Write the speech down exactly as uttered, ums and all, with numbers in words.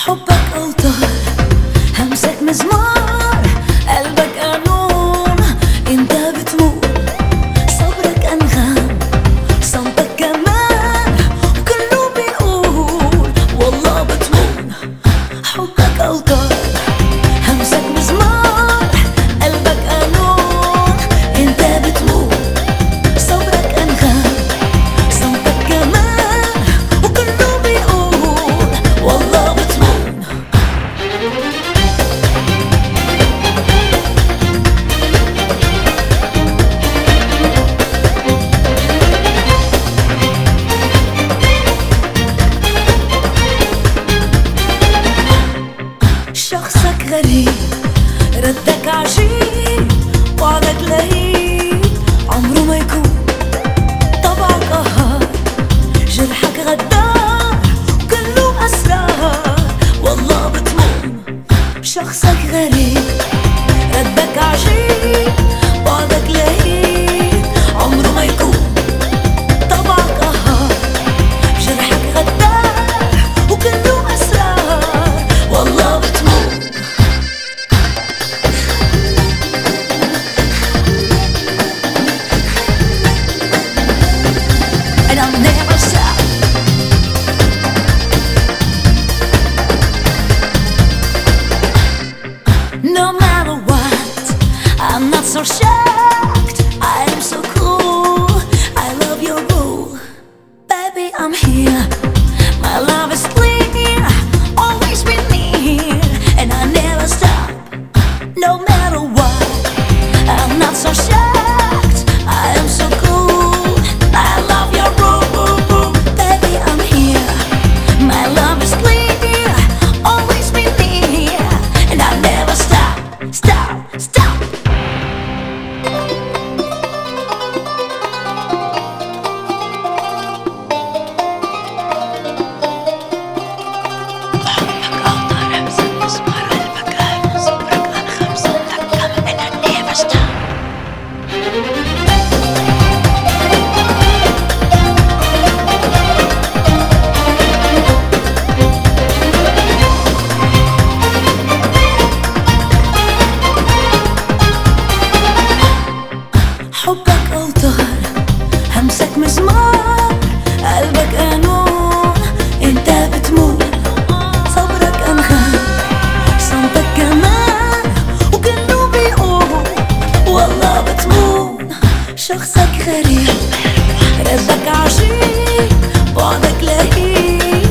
حبك أوتار، همسك مزمار، قلبك قانون، انت بتموت، صبرك أنغام، صمتك كمان، وكله بيقول والله بتمون. حبك أوتار، همسك مزمار، قلبك قانون، انت بتموت، صبرك أنغام، صمتك كمان، وكله بيقول والله بتمون. شخصك غريب، ردك عجيب، وعدك لهيب، عمره ما يكون. طبعك قهار، جرحك غدار، وكله أسرار والله بتمون. شخصك غريب، ردك عجيب، وعدك لهيب، عمره ما يكون. طبعك قهار، جرحك غدار، وكله أسرار والله بتمون. And I'll never stop. No matter what, I'm not so shocked. I am so cool. I love your rule, baby. I'm here. My love is clear. Always been near, and I never stop. No matter what, I'm not so shocked. I am so cool. I love your rule, baby. I'm here. My love is clear. Always been near, and I never stop. Stop, stop. حبك أوتار، همسك مزمار، قلبك قانون، انت بتموت، صبرك أنغام، صمتك كمان، وكله بيقول والله بتمون. شخصك غريب، ردك عجيب، بعدك لهيب،